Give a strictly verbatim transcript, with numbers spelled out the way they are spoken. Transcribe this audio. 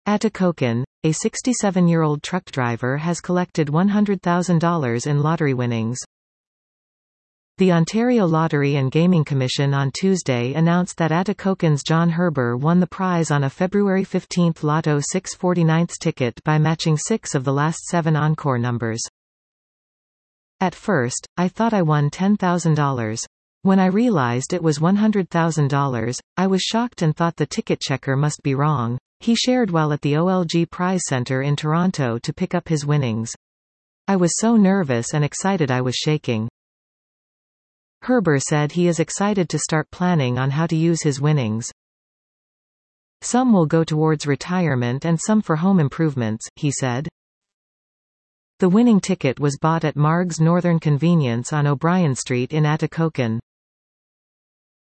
Atikokan, a sixty-seven-year-old truck driver has collected one hundred thousand dollars in lottery winnings. The Ontario Lottery and Gaming Commission on Tuesday announced that Atikokan's John Herber won the prize on a February fifteenth Lotto six forty-nine ticket by matching six of the last seven encore numbers. At first, I thought I won ten thousand dollars. When I realized it was one hundred thousand dollars, I was shocked and thought the ticket checker must be wrong, he shared while at the O L G Prize Center in Toronto to pick up his winnings. I was so nervous and excited I was shaking. Herber said he is excited to start planning on how to use his winnings. Some will go towards retirement and some for home improvements, he said. The winning ticket was bought at Marg's Northern Convenience on O'Brien Street in Atikokan.